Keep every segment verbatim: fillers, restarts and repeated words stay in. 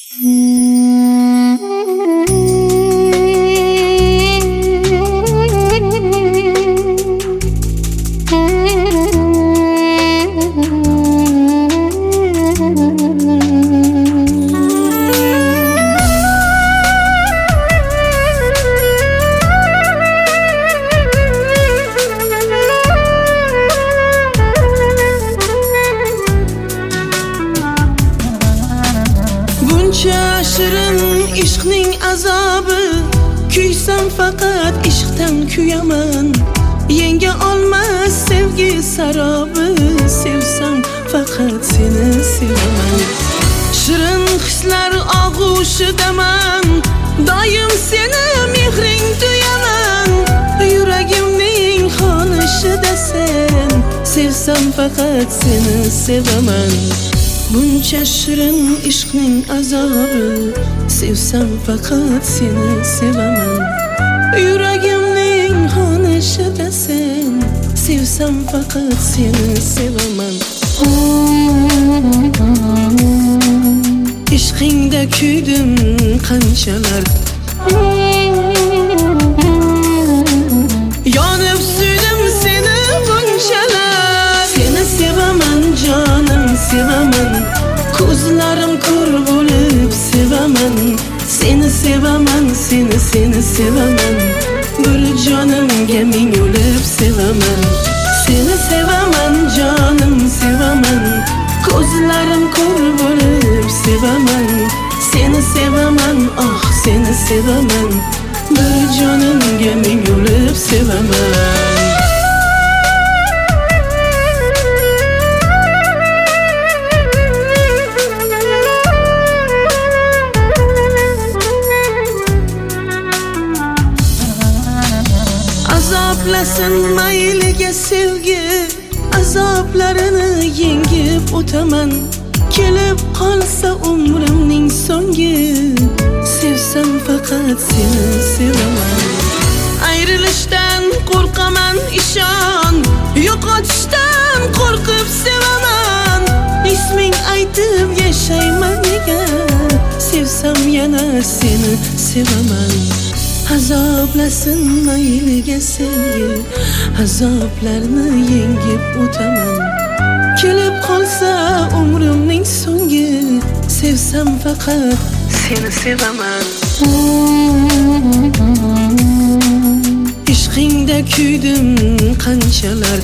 Shirin ishqning azobi, kuysam faqat ishqdan kuyaman. Yenga olmas sevgi sarobi, sevsam faqat seni sevaman. Shirin hislar og'ushidaman, doim seni mehring tuyaman. Yuragimning xonishida sen, sevsam faqat seni sevaman. Buncha shirin ishqning azobi, sevsam faqat seni sevaman. Yuragimning xonishida sen, sevsam faqat seni sevaman. Ishqingda kuydim qanchalar, yonib suydim seni bunchalar. Seni sevaman jonim, sevaman. Ko'zlarim ko'r bo'lib sevaman. Seni sevaman, seni seni sevaman. Bir jonimga ming o'lib sevaman. Seni sevaman jonim, sevaman. Ko'zlarim ko'r bo'lib sevaman. Seni sevaman, ah seni sevaman. Bir jonimga ming o'lib sevaman. Azoblasin mayliga sevgi, azoblarini yengib o'taman. Kelib qolsa umrimning so'ngi, sevsam faqat seni sevaman. Ayrilishdan qo'rqaman ishon, yo'qotishdan qo'rqib sevaman. Isming aytib yashayman nega, sevsam yana seni sevaman. Azoblasin mayliga sevgi, azoblarni yengib o'taman. Kelib qolsa umrimning so'ngi, sevsam faqat seni sevaman. Ishqingda kuydim qanchalar,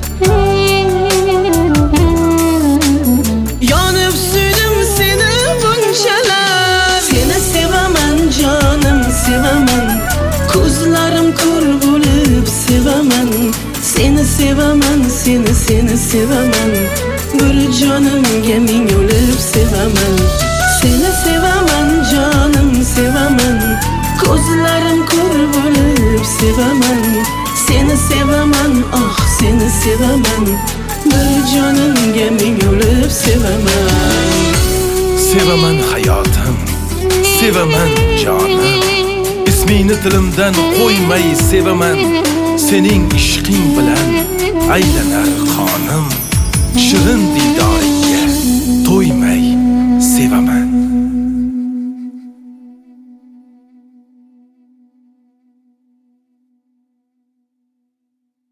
yonib suydim seni bunchalar. Seni sevaman jonim, sevaman. Ko'zlarim ko'r bo'lib sevaman. Seni sevaman, seni seni sevaman. Bir jonimga ming o'lib sevaman. Seni sevaman jonim, sevaman. Ko'zlarim ko'r bo'lib sevaman. Seni sevaman, ah seni sevaman. Bir jonimga ming o'lib sevaman. Sevaman hayotim, sevaman jonim. Ismingni tilimdan qo'ymay sevaman. Sening ishqing bilan aylanar qonim. Shirin diydor